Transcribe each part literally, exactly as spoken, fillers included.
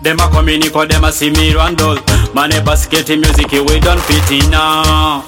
Them a communicate, them a see me randall. Man a basket music we don't fit in now.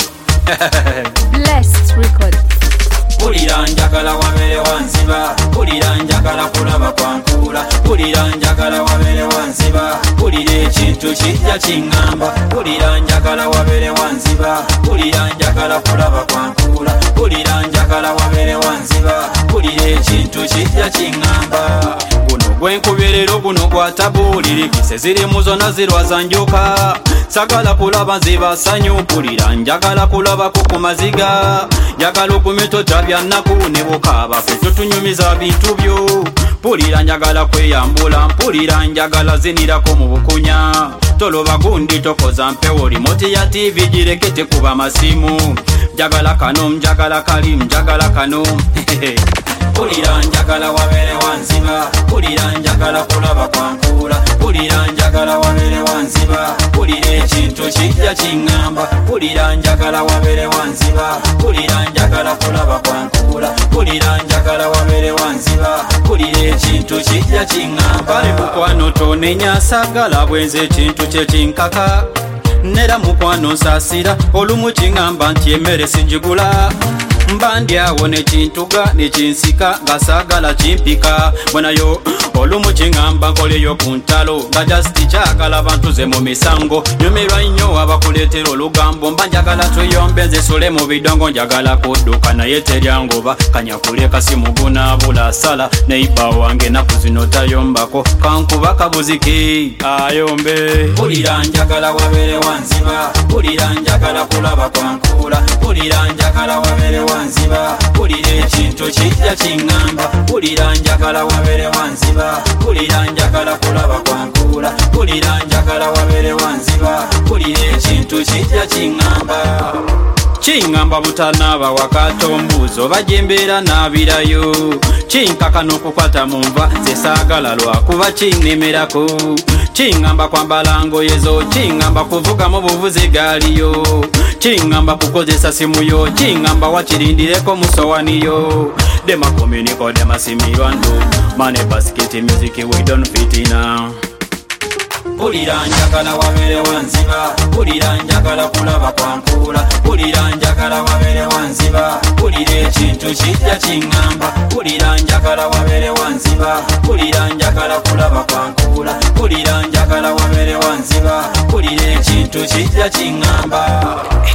Blessed record. Pulira njagala wabere wanziba, pulira njagala kulaba kwankula, pulira njagala wabere wanziba, pulira ekintu kijja kingamba, pulira njagala wabere wanziba, pulira njagala kulaba kwankula, pulira njagala wabere wanziba, pulira ekintu kijja kingamba. Guno gwenkubyerero guno gwatabuulirikise ziri muzona zirwaza njuka, sagala kulaba nziba sanyu, pulira njagala kulabako ku maziga, njagala okumitotta byannaku ne bukaaba ffe tutunyumiza bintu byo, pulira njagala kweyambula, mpulira njagala zinirako mu bukunya, toloba gundi tokoza mpewo rimoti ya tivi gireke tekuba masimu, njagala kano njagala kali njagala kano. Pulira njagala wabere wanziba, pulira njagala kulaba kwankula, pulira njagala wabere wanziba, pulira ekintu kijja kingamba, pulira njagala wabere wanziba, pulira njagala kulaba kwankula, pulira njagala wabere wanziba, pulira ekintu kijja kingamba. Kale mukwano tonenya sagala bwenze ekintu kye kinkaka, nera mukwano nsasira olumu kingamba nti emmere sigigula, mba ndyawo nekintuga nekinsika nga saagala kimpika, bonayo olumu kingamba nkoleyo ku ntalo nga jasiti kyagala bantuze mu misango, nyumirwa nnyo abakuleetera olugambo, mba njagala tweyombe nze sole mu bidongo, njagala kudduka naye teryangoba, kanyakule kasimu gunaabula sala, neiba wange naku zino tayombako, kankuba kabuziki ayombe. Pulira njagala wabere wanziba, pulira njagala kulaba kwankula, pulira njagala wabere wanziba, pulira ekintu kijja kingamba, pulira njagala wabere wanziba, pulira njagala kulaba kwankula, pulira njagala wabere wanziba, pulira ekintu kijja kingamba. Kingamba butanaba wakato mbuzo bajembeera nabirayo, kinkaka n'okukwata mu nva ze saagala lwakuba kinnemerako, kingamba kwambala ngoye zo, kingamba kuvuga mu buvuzi gaaliyo, kingamba kukozesa simu yo, kingamba wakirindireko musowaniyo. Dem a communicate, dem a see me rando, man a basket music we don't fit in now. Pulira njagala wabere wanziba, pulira njagala kulaba kwankula, pulira njagala wabere wanziba, pulira ekintu kijja kingamba, pulira njagala wabere wanziba, pulira njagala kulaba kwankula, pulira njagala wabere wanziba, pulira ekintu kijja kingamba.